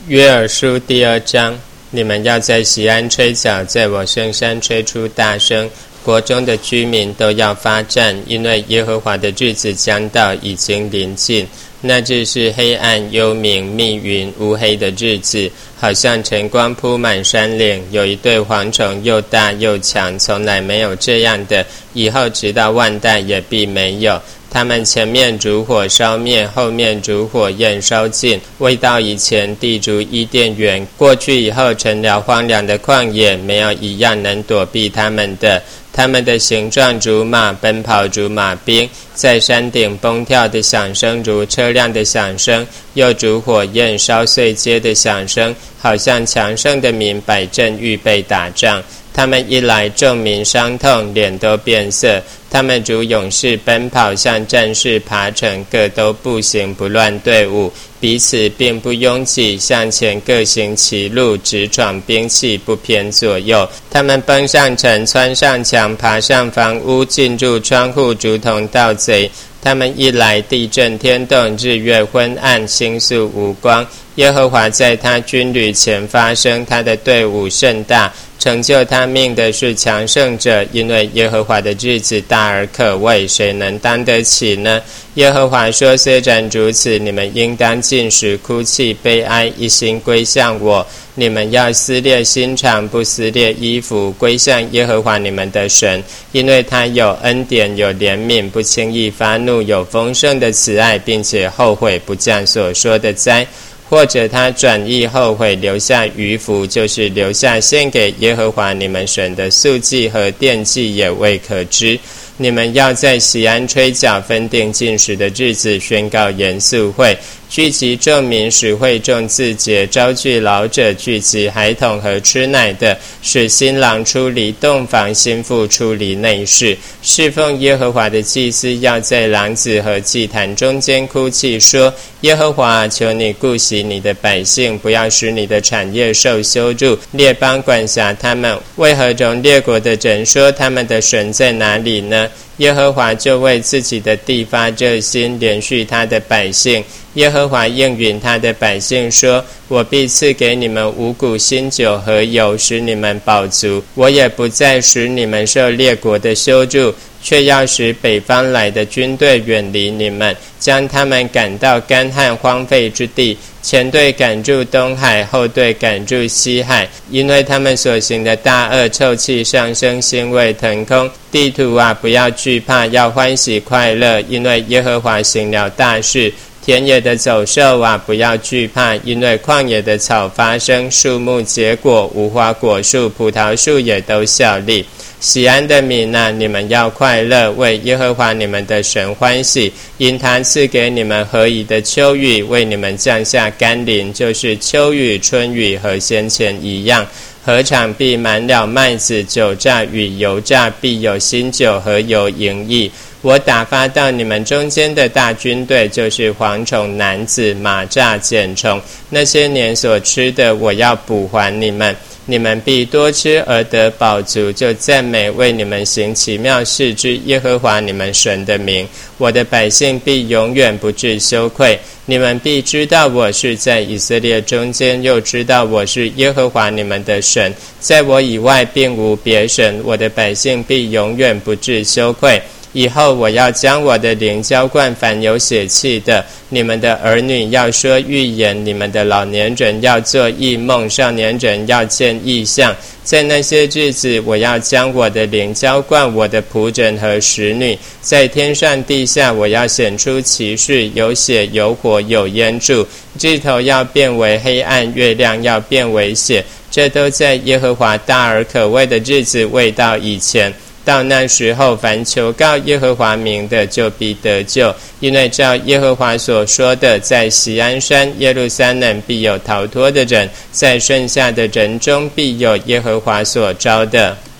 约珥书第2章，你们要在锡安吹角，在我圣山吹出大声，国中的居民都要发战，因为耶和华的日子将到，已经临近。那日是黑暗、幽冥、密云、乌黑的日子，好像晨光铺满山岭。有一对蝗虫，又大又强，从来没有这样的，以后直到万代也必没有。他们前面如火烧灭，后面如火焰烧尽。未到以前，地如伊甸园；过去以后，成了荒凉的旷野，没有一样能躲避他们的。他们的形状如马，奔跑如马兵，在山顶蹦跳的响声如车辆的响声，又如火焰烧碎街的响声，好像强盛的民摆阵预备打仗。他们一来，众民伤痛，脸都变色。他们如勇士奔跑，像战士爬城，各都步行不乱队伍，彼此并不拥挤，向前各行其路，直闯兵器，不偏左右。他们奔上城，穿上墙，爬上房屋，进入窗户，如同盗贼。他们一来，地震天动，日月昏暗，星宿无光。耶和华在他军旅前发声，他的队伍甚大，成就他命的是强盛者，因为耶和华的日子大而可畏，谁能担得起呢？耶和华说，虽然如此，你们应当禁食哭泣悲哀，一心归向我。你们要撕裂心肠，不撕裂衣服，归向耶和华你们的神，因为他有恩典，有怜悯，不轻易发怒，有丰盛的慈爱，并且后悔不降所说的灾。或者他转意后悔，留下余福，就是留下献给耶和华你们神的素祭和奠祭，也未可知。你们要在锡安吹角，分定禁食的日子，宣告严肃会，聚集众民，使会众自洁，招聚老者，聚集孩童和吃奶的，使新郎出离洞房，新妇出离内室。侍奉耶和华的祭司要在廊子和祭坛中间哭泣，说：耶和华，求你顾惜你的百姓，不要使你的产业受羞辱。列邦管辖他们，为何容列国的人说他们的神在哪里呢？耶和华就为自己的地发热心，连续他的百姓。耶和华应允他的百姓说：我必赐给你们五谷新酒和油，使你们饱足。我也不再使你们受列国的羞辱，却要使北方来的军队远离你们，将他们赶到干旱荒废之地，前队赶入东海，后队赶入西海。因为他们所行的大恶，臭气上升，腥味腾空。地土啊，不要惧怕，要欢喜快乐，因为耶和华行了大事。田野的走兽啊，不要惧怕，因为旷野的草发生，树木结果，无花果树、葡萄树也都效力。锡安的民啊，你们要快乐，为耶和华你们的神欢喜，因他赐给你们合宜的秋雨，为你们降下甘霖，就是秋雨、春雨和先前一样。禾场必满了麦子，酒榨与油榨必有新酒和油盈溢。我打发到你们中间的大军队，就是蝗虫、男子、马蚱、茧虫，那些年所吃的，我要补还你们。你们必多吃而得饱足，就赞美为你们行奇妙事之耶和华你们神的名。我的百姓必永远不致羞愧。你们必知道我是在以色列中间，又知道我是耶和华你们的神，在我以外并无别神。我的百姓必永远不致羞愧。以后我要将我的灵浇灌凡有血气的，你们的儿女要说预言，你们的老年人要做异梦，少年人要见异象。在那些日子，我要将我的灵浇灌我的仆人和使女，在天上地下，我要显出奇事，有血有火有烟柱，日头要变为黑暗，月亮要变为血，这都在耶和华大而可畏的日子未到以前。到那时候，凡求告耶和华名的，就必得救，因为照耶和华所说的，在锡安山耶路撒冷必有逃脱的人，在剩下的人中必有耶和华所招的。